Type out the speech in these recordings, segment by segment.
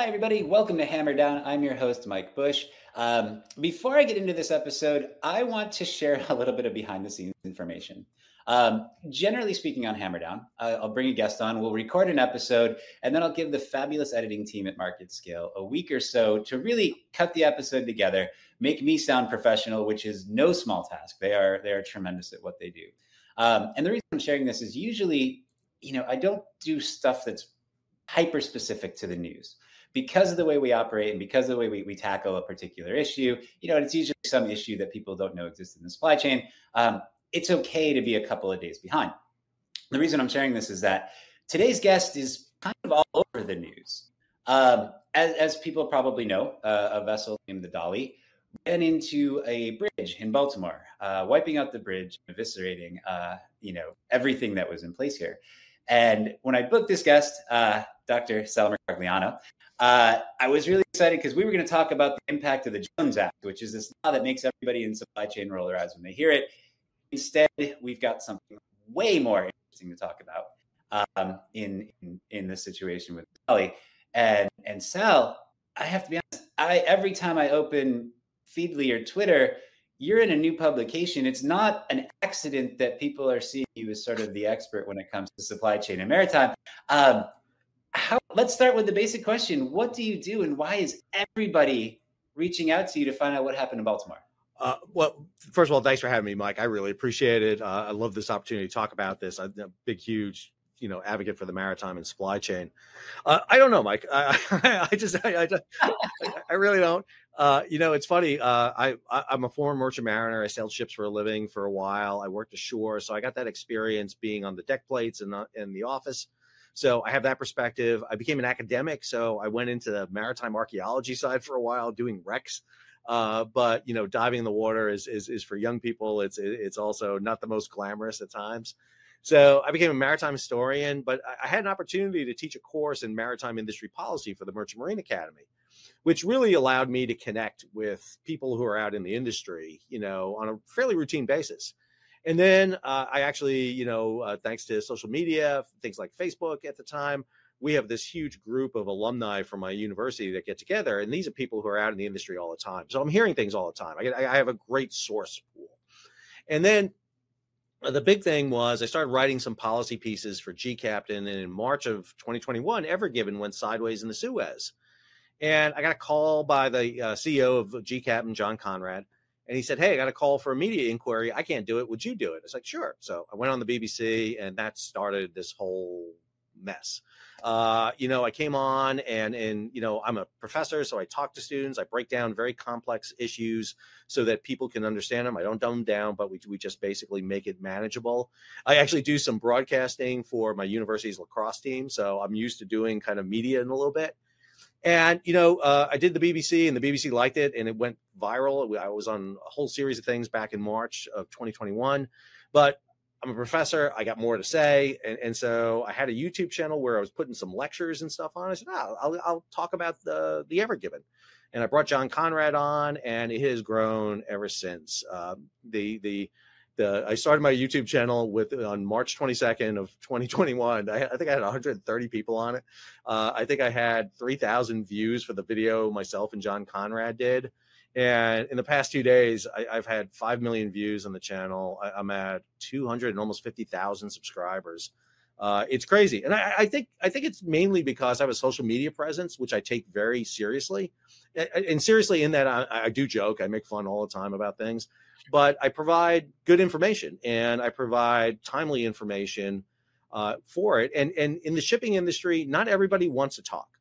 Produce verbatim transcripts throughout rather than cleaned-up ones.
everybody. Welcome to Hammer Down. I'm your host, Mike Bush. Um, before I get into this episode, I want to share a little bit of behind the scenes information. Um, generally speaking on Hammer Down, uh, I'll bring a guest on, we'll record an episode, and then I'll give the fabulous editing team at Market Scale a week or so to really cut the episode together, make me sound professional, which is no small task. They are, they are tremendous at what they do. Um, and the reason I'm sharing this is usually, you know, I don't do stuff that's hyper specific to the news. Because of the way we operate and because of the way we, we tackle a particular issue, you know, and it's usually some issue that people don't know exists in the supply chain. Um, it's okay to be a couple of days behind. The reason I'm sharing this is that today's guest is kind of all over the news. Um, as, as people probably know, uh, a vessel named the Dolly ran into a bridge in Baltimore, uh, wiping out the bridge, eviscerating, uh, you know, everything that was in place here. And when I booked this guest, uh, Doctor Sal Mercogliano, Uh, I was really excited because we were going to talk about the impact of the Jones Act, which is this law that makes everybody in supply chain roll their eyes when they hear it. Instead, we've got something way more interesting to talk about um, in, in in this situation with Dolly. And and Sal, I have to be honest, I every time I open Feedly or Twitter, you're in a new publication. It's not an accident that people are seeing you as sort of the expert when it comes to supply chain and maritime. Um, How, let's start with the basic question. What do you do and why is everybody reaching out to you to find out what happened in Baltimore? Uh, well, first of all, thanks for having me, Mike. I really appreciate it. Uh, I love this opportunity to talk about this. I'm a big, huge, you know, advocate for the maritime and supply chain. Uh, I don't know, Mike. I, I just, I, I, I really don't. Uh, you know, it's funny. Uh, I, I'm a former merchant mariner. I sailed ships for a living for a while. I worked ashore. So I got that experience being on the deck plates and in the office. So I have that perspective. I became an academic, so I went into the maritime archaeology side for a while, doing wrecks. Uh, but you know, diving in the water is is is for young people. It's it's also not the most glamorous at times. So I became a maritime historian, but I had an opportunity to teach a course in maritime industry policy for the Merchant Marine Academy, which really allowed me to connect with people who are out in the industry, you know, on a fairly routine basis. And then uh, I actually, you know, uh, thanks to social media, things like Facebook at the time, we have this huge group of alumni from my university that get together. And these are people who are out in the industry all the time. So I'm hearing things all the time. I, I have a great source pool. And then uh, the big thing was I started writing some policy pieces for G Captain. And in March of twenty twenty-one, Ever Given went sideways in the Suez. And I got a call by the uh, C E O of G Captain, John Conrad. And he said, hey, I got a call for a media inquiry. I can't do it. Would you do it? It's like, sure. So I went on the B B C and that started this whole mess. Uh, you know, I came on and, and, you know, I'm a professor. So I talk to students. I break down very complex issues so that people can understand them. I don't dumb them down, but we, we just basically make it manageable. I actually do some broadcasting for my university's lacrosse team. So I'm used to doing kind of media in a little bit. And, you know, uh, I did the B B C and the B B C liked it and it went viral. I was on a whole series of things back in March of twenty twenty-one, but I'm a professor. I got more to say. And, and so I had a YouTube channel where I was putting some lectures and stuff on. I said, oh, I'll, I'll talk about the, the Ever Given. And I brought John Conrad on and it has grown ever since. Uh, the, the, The, I started my YouTube channel with on March twenty-second of twenty twenty-one. I, I think I had one hundred thirty people on it. Uh, I think I had three thousand views for the video myself and John Conrad did. And in the past two days, I, I've had five million views on the channel. I, I'm at two hundred and almost fifty thousand subscribers. Uh, it's crazy. And I, I think I think it's mainly because I have a social media presence, which I take very seriously. And, and seriously in that I, I do joke. I make fun all the time about things. But I provide good information and I provide timely information uh, for it. And, and in the shipping industry, not everybody wants to talk.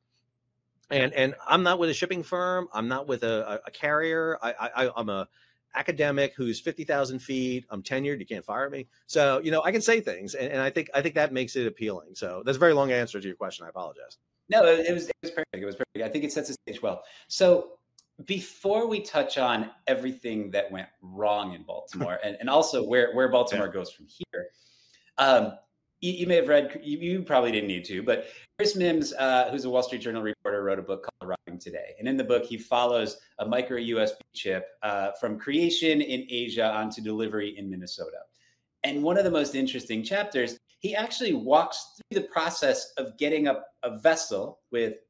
And and I'm not with a shipping firm. I'm not with a, a carrier. I, I, I'm a academic who's fifty thousand feet. I'm tenured. You can't fire me. So, you know, I can say things. And, and I think I think that makes it appealing. So that's a very long answer to your question. I apologize. No, it, it was it was perfect. It was perfect. I think it sets the stage well. So before we touch on everything that went wrong in Baltimore and, and also where, where Baltimore yeah. goes from here, um, you, you may have read, you, you probably didn't need to, but Chris Mims, uh, who's a Wall Street Journal reporter, wrote a book called Arriving Today. And in the book, he follows a micro U S B chip uh, from creation in Asia onto delivery in Minnesota. And one of the most interesting chapters, he actually walks through the process of getting a, a vessel with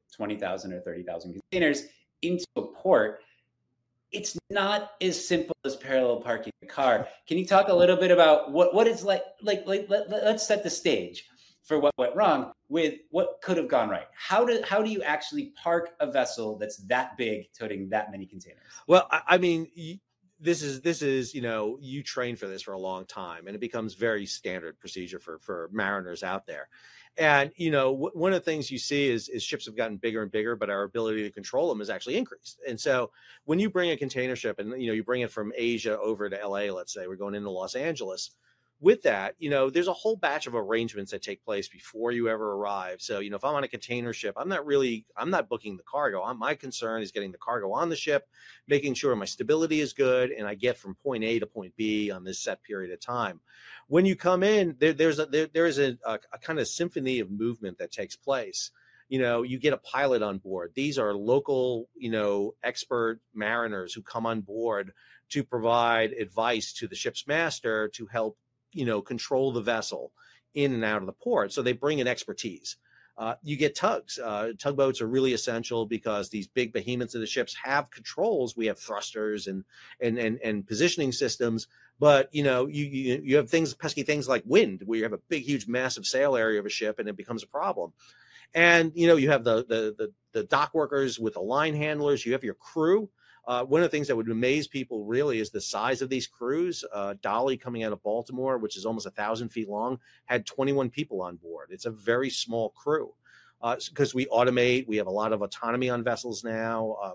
twenty thousand or thirty thousand containers into a port, it's not as simple as parallel parking a car. Can you talk a little bit about what, what it's like, like, like let, let's set the stage for what went wrong with what could have gone right. How do, how do you actually park a vessel that's that big, toting that many containers? Well, I, I mean, this is, this is, you know, you train for this for a long time, and it becomes very standard procedure for, for mariners out there. And, you know, w- one of the things you see is, is ships have gotten bigger and bigger, but our ability to control them has actually increased. And so when you bring a container ship and, you know, you bring it from Asia over to L A, let's say we're going into Los Angeles, with that, you know, there's a whole batch of arrangements that take place before you ever arrive. So, you know, if I'm on a container ship, I'm not really, I'm not booking the cargo. I'm, my concern is getting the cargo on the ship, making sure my stability is good, and I get from point A to point B on this set period of time. When you come in, there, there's a, there, there is a, a, a kind of symphony of movement that takes place. You know, you get a pilot on board. These are local, you know, expert mariners who come on board to provide advice to the ship's master to help, you know, control the vessel in and out of the port. So they bring in expertise. Uh, you get tugs. Uh, tugboats are really essential because these big behemoths of the ships have controls. We have thrusters and and and, and positioning systems. But, you know, you, you you have things, pesky things like wind, where you have a big, huge, massive sail area of a ship and it becomes a problem. And, you know, you have the the the, the dock workers with the line handlers. You have your crew. Uh, one of the things that would amaze people really is the size of these crews. Uh, Dolly, coming out of Baltimore, which is almost a thousand feet long, had twenty-one people on board. It's a very small crew because uh, we automate. We have a lot of autonomy on vessels now. Uh,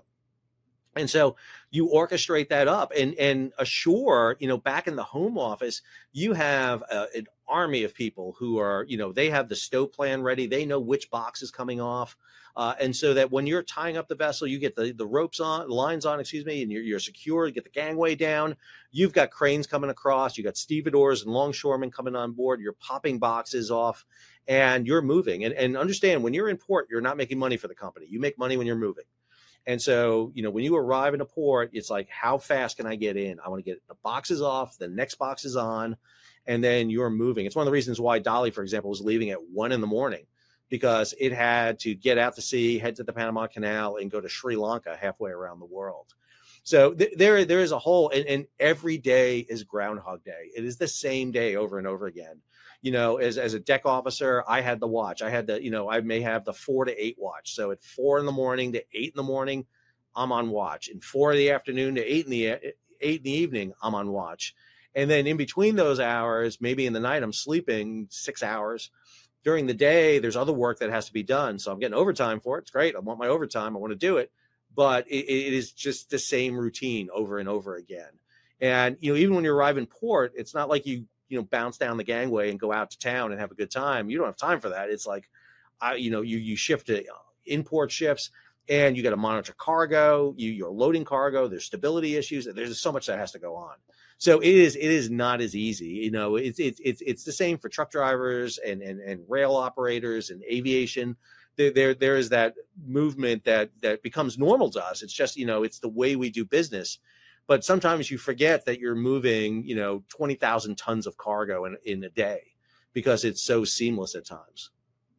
and so you orchestrate that up and, and assure, you know, back in the home office, you have uh, an army of people who are, you know, they have the stow plan ready. They know which box is coming off. Uh, and so that when you're tying up the vessel, you get the, the ropes on, the lines on, excuse me, and you're, you're secure, you get the gangway down. You've got cranes coming across. You got stevedores and longshoremen coming on board. You're popping boxes off and you're moving. And, and understand, when you're in port, you're not making money for the company. You make money when you're moving. And so, you know, when you arrive in a port, it's like, how fast can I get in? I want to get the boxes off, the next box is on, and then you're moving. It's one of the reasons why Dolly, for example, was leaving at one in the morning, because it had to get out to sea, head to the Panama Canal, and go to Sri Lanka halfway around the world. So th- there, there is a whole, and, and every day is Groundhog Day. It is the same day over and over again. You know, as, as a deck officer, I had the watch. I had the, you know, I may have the four to eight watch. So at four in the morning to eight in the morning, I'm on watch. And four in the afternoon to eight in the eight in the evening, I'm on watch. And then in between those hours, maybe in the night, I'm sleeping six hours. During the day, there's other work that has to be done. So I'm getting overtime for it. It's great. I want my overtime. I want to do it. But it, it is just the same routine over and over again. And, you know, even when you arrive in port, it's not like you, you know, bounce down the gangway and go out to town and have a good time. You don't have time for that. It's like, I, you know, you, you shift to import shifts and you got to monitor cargo. You, you're loading cargo. There's stability issues. There's so much that has to go on. So it is, it is not as easy. You know, it's, it's, it's, it's the same for truck drivers and, and, and rail operators and aviation. There, there, there is that movement that, that becomes normal to us. It's just, you know, it's the way we do business. But sometimes you forget that you're moving, you know, twenty thousand tons of cargo in, in a day because it's so seamless at times.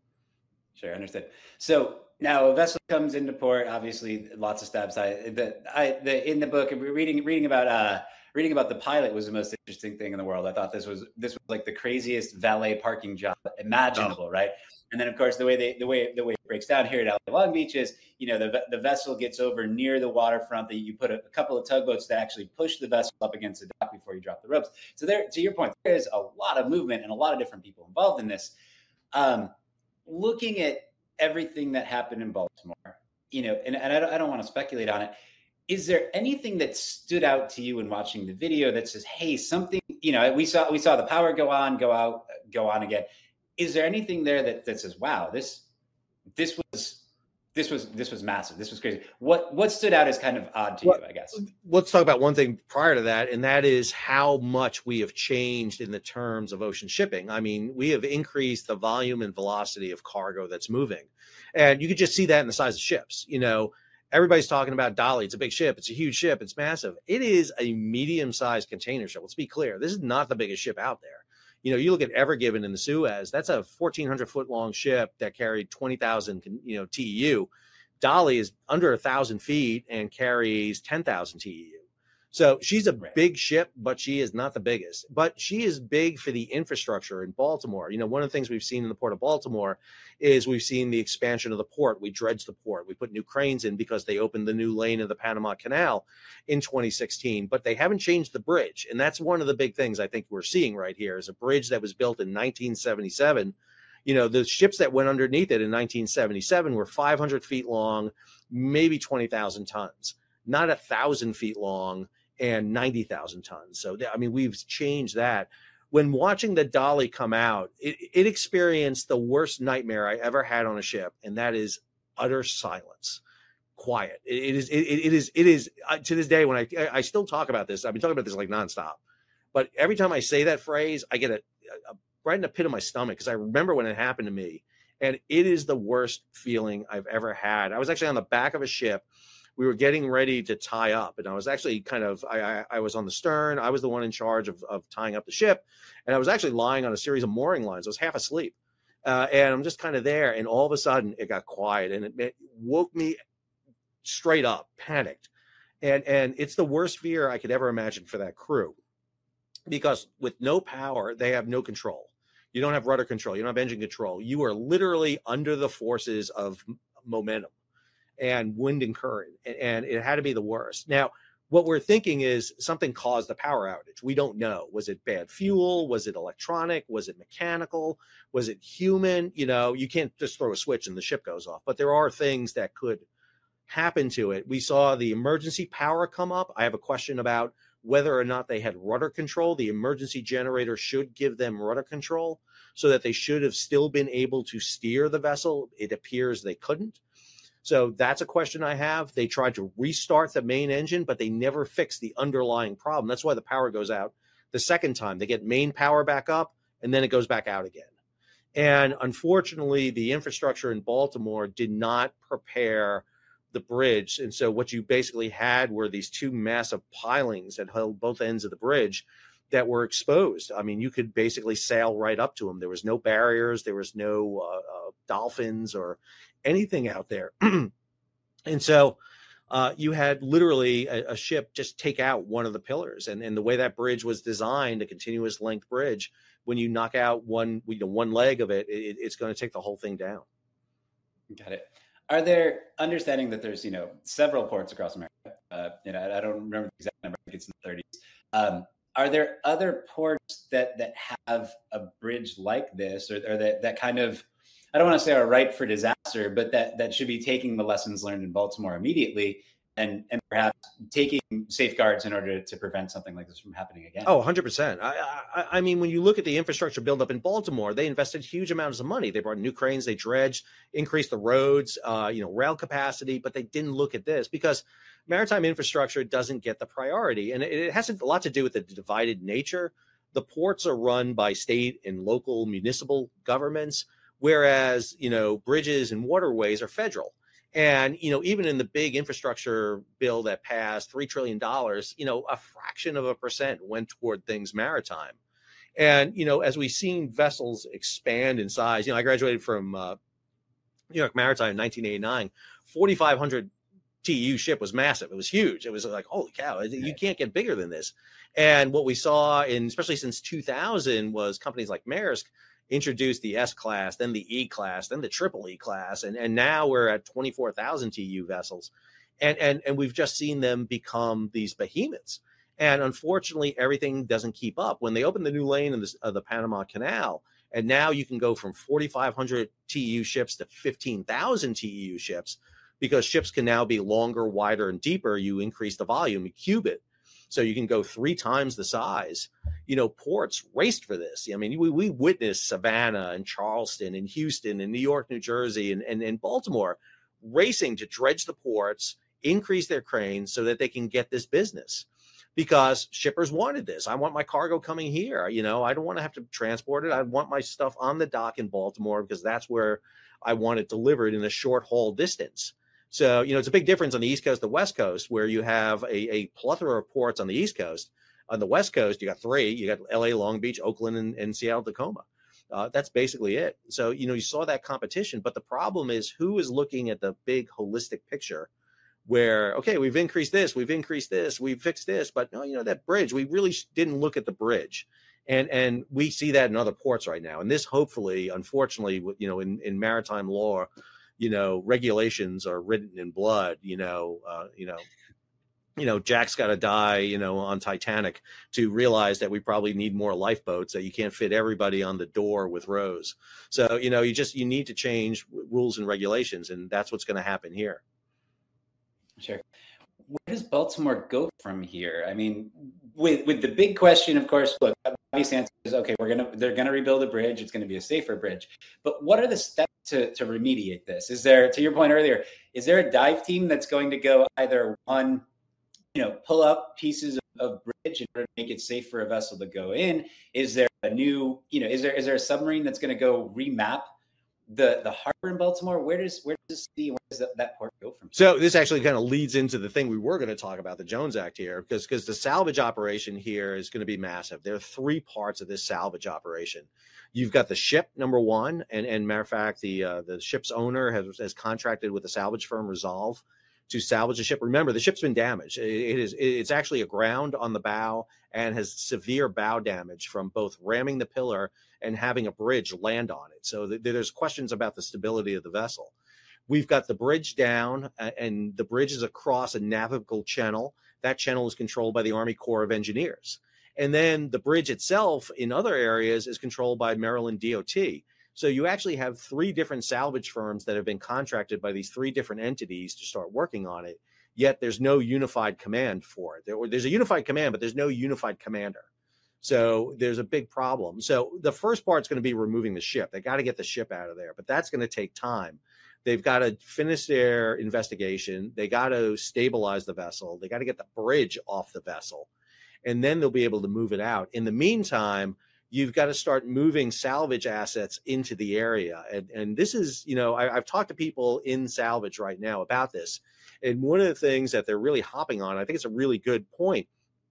Sure. Understood. So now a vessel comes into port, obviously lots of steps. I, the, I, the, in the book, reading, reading about, uh, reading about the pilot was the most interesting thing in the world. I thought this was, this was like the craziest valet parking job imaginable. Oh. Right. And then of course, the way they, the way, the way it breaks down here at L A Long Beach is, you know, the, the vessel gets over near the waterfront, that you put a, a couple of tugboats that actually push the vessel up against the dock before you drop the ropes. So there, to your point, there's a lot of movement and a lot of different people involved in this. Um, looking at everything that happened in Baltimore, you know, and, and I don't, I don't want to speculate on it. Is there anything that stood out to you in watching the video that says, hey, something, you know, we saw, we saw the power go on, go out, go on again. Is there anything there that, that says, wow, this, this was, this was, this was massive. This was crazy. What, what stood out as kind of odd to well, you, I guess? Let's talk about one thing prior to that. And that is how much we have changed in the terms of ocean shipping. I mean, we have increased the volume and velocity of cargo that's moving. And you could just see that in the size of ships. You know, everybody's talking about Dolly. It's a big ship. It's a huge ship. It's massive. It is a medium-sized container ship. Let's be clear. This is not the biggest ship out there. You know, you look at Ever Given in the Suez, that's a fourteen hundred foot long ship that carried twenty thousand, you know, T E U. Dolly is under a thousand feet and carries ten thousand T E U. So she's a Right. big ship, but she is not the biggest. But she is big for the infrastructure in Baltimore. You know, one of the things we've seen in the Port of Baltimore is we've seen the expansion of the port. We dredged the port. We put new cranes in because they opened the new lane of the Panama Canal in twenty sixteen. But they haven't changed the bridge. And that's one of the big things I think we're seeing right here is a bridge that was built in nineteen seventy-seven. You know, the ships that went underneath it in nineteen seventy-seven were five hundred feet long, maybe twenty thousand tons, not a thousand feet long and ninety thousand tons. So, I mean, we've changed that. When watching the Dolly come out, it, it experienced the worst nightmare I ever had on a ship, and that is utter silence, quiet. It, it is, it, it is, it is uh, to this day when I, I still talk about this. I've been talking about this like nonstop, but every time I say that phrase, I get a, a right in the pit of my stomach because I remember when it happened to me, and it is the worst feeling I've ever had. I was actually on the back of a ship. We were getting ready to tie up, and I was actually kind of, I, I, I was on the stern. I was the one in charge of, of tying up the ship, and I was actually lying on a series of mooring lines. I was half asleep, uh, and I'm just kind of there, and all of a sudden it got quiet, and it, it woke me straight up, panicked, and and it's the worst fear I could ever imagine for that crew, because with no power, they have no control. You don't have rudder control. You don't have engine control. You are literally under the forces of momentum and wind and current, and it had to be the worst. Now, what we're thinking is something caused the power outage. We don't know. Was it bad fuel? Was it electronic? Was it mechanical? Was it human? You know, you can't just throw a switch and the ship goes off, but there are things that could happen to it. We saw the emergency power come up. I have a question about whether or not they had rudder control. The emergency generator should give them rudder control so that they should have still been able to steer the vessel. It appears they couldn't. So that's a question I have. They tried to restart the main engine, but they never fixed the underlying problem. That's why the power goes out the second time. They get main power back up, and then it goes back out again. And unfortunately, the infrastructure in Baltimore did not prepare the bridge. And so what you basically had were these two massive pilings that held both ends of the bridge that were exposed. I mean, you could basically sail right up to them. There was no barriers. There was no uh, uh, dolphins or anything out there. And so uh, you had literally a, a ship just take out one of the pillars. And, and the way that bridge was designed, a continuous length bridge, when you knock out one, you know, one leg of it, it it's going to take the whole thing down. Got it. Are there, understanding that there's, you know, several ports across America, uh, you know, I don't remember the exact number, I think it's in the thirties. Um, are there other ports that that have a bridge like this, or, or that, that kind of, I don't want to say are ripe for disaster, but that, that should be taking the lessons learned in Baltimore immediately and, and perhaps taking safeguards in order to prevent something like this from happening again? Oh, one hundred percent. I, I, I mean, when you look at the infrastructure buildup in Baltimore, they invested huge amounts of money. They brought new cranes, they dredged, increased the roads, uh, you know, rail capacity, but they didn't look at this because maritime infrastructure doesn't get the priority. And it, it has a lot to do with the divided nature. The ports are run by state and local municipal governments, whereas, you know, bridges and waterways are federal. And, you know, even in the big infrastructure bill that passed three trillion dollars, you know, a fraction of a percent went toward things maritime. And, you know, as we've seen vessels expand in size, you know, I graduated from uh, New York Maritime in nineteen eighty-nine, forty-five hundred T E U ship was massive. It was huge. It was like, holy cow, you can't get bigger than this. And what we saw, in especially since two thousand, was companies like Maersk introduced the S class, then the E class, then the triple E class, and and now we're at twenty-four thousand T E U vessels, and and and we've just seen them become these behemoths. And unfortunately, everything doesn't keep up. When they opened the new lane in the, uh, the Panama Canal, and now you can go from forty-five hundred T E U ships to fifteen thousand T E U ships, because ships can now be longer, wider, and deeper. You increase the volume, you cube it. So you can go three times the size. You know, ports raced for this. I mean, we, we witnessed Savannah and Charleston and Houston and New York, New Jersey, and, and, and Baltimore racing to dredge the ports, increase their cranes so that they can get this business, because shippers wanted this. I want my cargo coming here. You know, I don't want to have to transport it. I want my stuff on the dock in Baltimore because that's where I want it delivered in a short haul distance. So, you know, it's a big difference on the East Coast, the West Coast, where you have a, a plethora of ports on the East Coast. On the West Coast, you got three. You got L A, Long Beach, Oakland, and, and Seattle, Tacoma. Uh, that's basically it. So, you know, you saw that competition, but the problem is who is looking at the big holistic picture where, okay, we've increased this, we've increased this, we've fixed this, but no, you know, that bridge, we really didn't look at the bridge. And and we see that in other ports right now. And this hopefully, unfortunately, you know, in, in maritime law, you know, regulations are written in blood, you know, uh, you know, you know, Jack's got to die, you know, on Titanic to realize that we probably need more lifeboats, that you can't fit everybody on the door with rows. So, you know, you just, you need to change rules and regulations. And that's what's going to happen here. Sure. Where does Baltimore go from here? I mean, with with the big question, of course, look, obvious answer is, okay, we're going to, they're going to rebuild a bridge. It's going to be a safer bridge. But what are the steps to, to remediate this? Is there, to your point earlier, is there a dive team that's going to go either one, you know, pull up pieces of, of bridge in order to make it safe for a vessel to go in? Is there a new, you know, is there is there a submarine that's going to go remap the the harbor in Baltimore? Where does where does this city, where does that, that port go from? So this actually kind of leads into the thing we were going to talk about, the Jones Act here, because because the salvage operation here is going to be massive. There are three parts of this salvage operation. You've got the ship, number one, and and matter of fact, the uh, the ship's owner has has contracted with the salvage firm Resolve to salvage the ship. Remember, the ship's been damaged. It, it is it's actually aground on the bow and has severe bow damage from both ramming the pillar and having a bridge land on it. So th- there's questions about the stability of the vessel. We've got the bridge down, uh, and the bridge is across a navigable channel. That channel is controlled by the Army Corps of Engineers. And then the bridge itself in other areas is controlled by Maryland D O T. So you actually have three different salvage firms that have been contracted by these three different entities to start working on it. Yet there's no unified command for it. There, there's a unified command, but there's no unified commander. So there's a big problem. So the first part's going to be removing the ship. They got to get the ship out of there, but that's going to take time. They've got to finish their investigation. They got to stabilize the vessel. They got to get the bridge off the vessel, and then they'll be able to move it out. In the meantime, you've got to start moving salvage assets into the area. And, and this is, you know, I, I've talked to people in salvage right now about this. And one of the things that they're really hopping on, I think it's a really good point,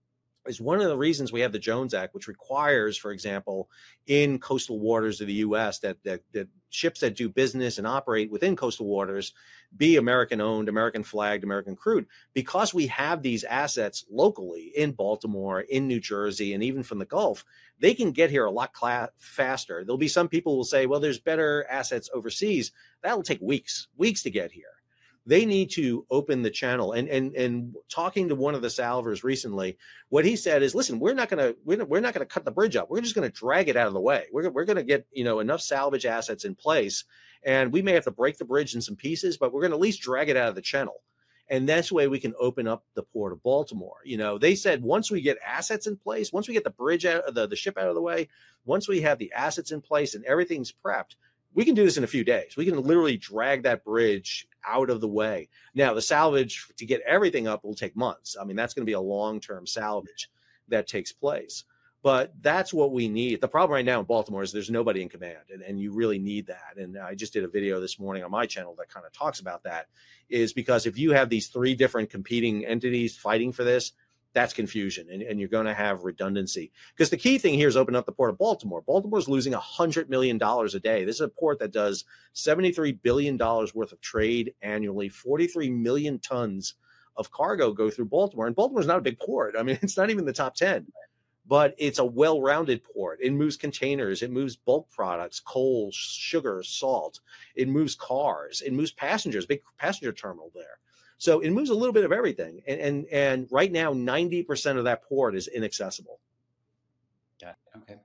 is one of the reasons we have the Jones Act, which requires, for example, in coastal waters of the U S that, that, that ships that do business and operate within coastal waters be American owned, American flagged, American crewed, because we have these assets locally in Baltimore, in New Jersey, and even from the Gulf. They can get here a lot cla- faster. There'll be some people who will say, well, there's better assets overseas. That'll take weeks, weeks to get here. They need to open the channel. And and and talking to one of the salvers recently, what he said is, listen, we're not going to we're, we're not going to cut the bridge up. We're just going to drag it out of the way. We're we're going to get, you know, enough salvage assets in place, and we may have to break the bridge in some pieces, but we're going to at least drag it out of the channel. And that's the way we can open up the port of Baltimore. You know, they said once we get assets in place, once we get the bridge out, the the ship out of the way, once we have the assets in place and everything's prepped, we can do this in a few days. We can literally drag that bridge out of the way. Now, the salvage to get everything up will take months. I mean, that's going to be a long-term salvage that takes place. But that's what we need. The problem right now in Baltimore is there's nobody in command, and, and you really need that. And I just did a video this morning on my channel that kind of talks about that, is because if you have these three different competing entities fighting for this, that's confusion, and, and you're going to have redundancy. Because the key thing here is open up the port of Baltimore. Baltimore's losing one hundred million dollars a day. This is a port that does seventy-three billion dollars worth of trade annually. forty-three million tons of cargo go through Baltimore. And Baltimore's not a big port. I mean, it's not even the top ten. But it's a well-rounded port. It moves containers. It moves bulk products, coal, sugar, salt. It moves cars. It moves passengers, big passenger terminal there. So it moves a little bit of everything. And and, and right now, ninety percent of that port is inaccessible. Got it. Okay.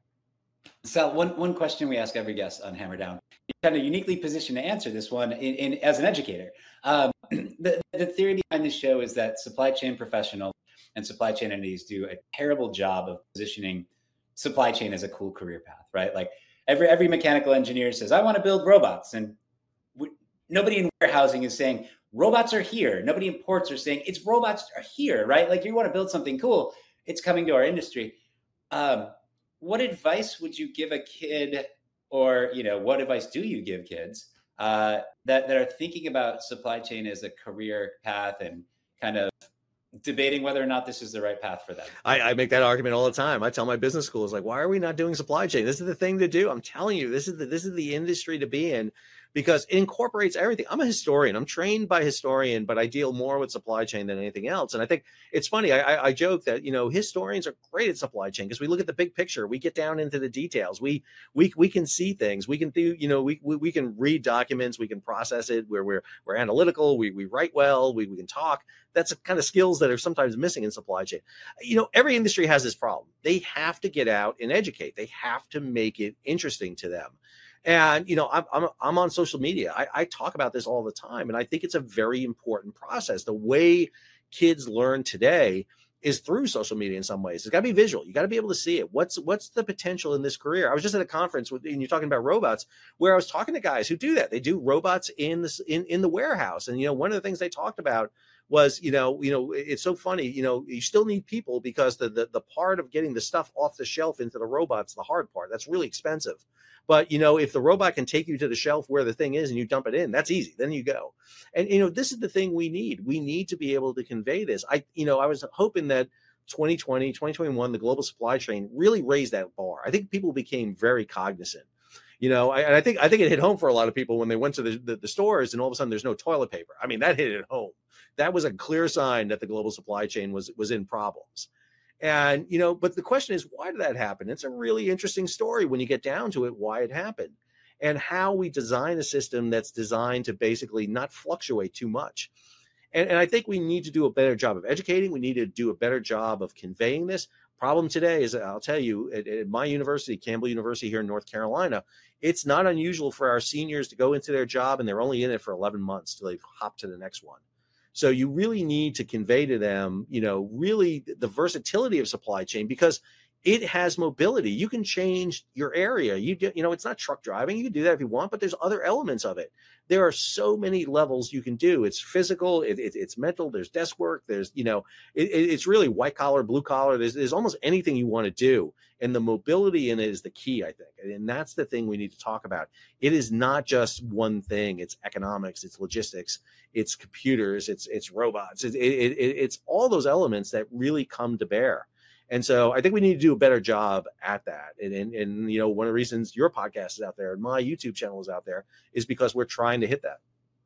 So one, one question we ask every guest on Hammer Down, you're kind of uniquely positioned to answer this one in, in as an educator. Um, the, the theory behind this show is that supply chain professionals and supply chain entities do a terrible job of positioning supply chain as a cool career path, right? Like every every mechanical engineer says, I want to build robots. And we, nobody in warehousing is saying, robots are here. Nobody in ports are saying, it's robots are here, right? Like you want to build something cool, it's coming to our industry. Um, what advice would you give a kid, or, you know, what advice do you give kids uh, that, that are thinking about supply chain as a career path and kind of debating whether or not this is the right path for them. I, I make that argument all the time. I tell my business schools, like, why are we not doing supply chain? This is the thing to do. I'm telling you, this is the, this is the industry to be in, because it incorporates everything. I'm a historian. I'm trained by historian, but I deal more with supply chain than anything else. And I think it's funny. I, I, I joke that, you know, historians are great at supply chain because we look at the big picture. We get down into the details. We we we can see things. We can do, you know, we we, we can read documents. We can process it. Where we're we're analytical. We we write well. We we can talk. That's the kind of skills that are sometimes missing in supply chain. You know, every industry has this problem. They have to get out and educate. They have to make it interesting to them. And, you know, I'm, I'm, I'm on social media. I, I talk about this all the time. And I think it's a very important process. The way kids learn today is through social media in some ways. It's got to be visual. You got to be able to see it. What's what's the potential in this career? I was just at a conference with, and you're talking about robots, where I was talking to guys who do that. They do robots in this in, in the warehouse. And, you know, one of the things they talked about was, you know, you know, it's so funny, you know, you still need people because the, the the part of getting the stuff off the shelf into the robot's the hard part. That's really expensive. But, you know, if the robot can take you to the shelf where the thing is and you dump it in, that's easy. Then you go. And, you know, this is the thing we need. We need to be able to convey this. I, you know, I was hoping that twenty twenty, twenty twenty-one, the global supply chain really raised that bar. I think people became very cognizant. You know, I, and I think I think it hit home for a lot of people when they went to the, the, the stores and all of a sudden there's no toilet paper. I mean, that hit it home. That was a clear sign that the global supply chain was was in problems. And, you know, but the question is, why did that happen? It's a really interesting story when you get down to it, why it happened and how we design a system that's designed to basically not fluctuate too much. And, and I think we need to do a better job of educating. We need to do a better job of conveying this. Problem today is, I'll tell you, at, at my university, Campbell University here in North Carolina, it's not unusual for our seniors to go into their job and they're only in it for eleven months till they hop to the next one. So you really need to convey to them, you know, really the versatility of supply chain, because it has mobility. You can change your area. You do, you know, it's not truck driving. You can do that if you want, but there's other elements of it. There are so many levels you can do. It's physical, it, it, it's mental. There's desk work. There's, you know, it, it's really white collar, blue collar. There's, there's almost anything you want to do. And the mobility in it is the key, I think. And that's the thing we need to talk about. It is not just one thing. It's economics, it's logistics, it's computers, it's it's robots. It, it, it, it's all those elements that really come to bear. And so I think we need to do a better job at that. And, and, and, you know, one of the reasons your podcast is out there and my YouTube channel is out there is because we're trying to hit that.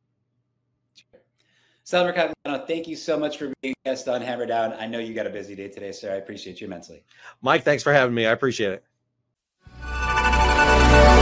Sal Mercatano, thank you so much for being a guest on Hammer Down. I know you got a busy day today, sir. I appreciate you immensely. Mike, thanks for having me. I appreciate it.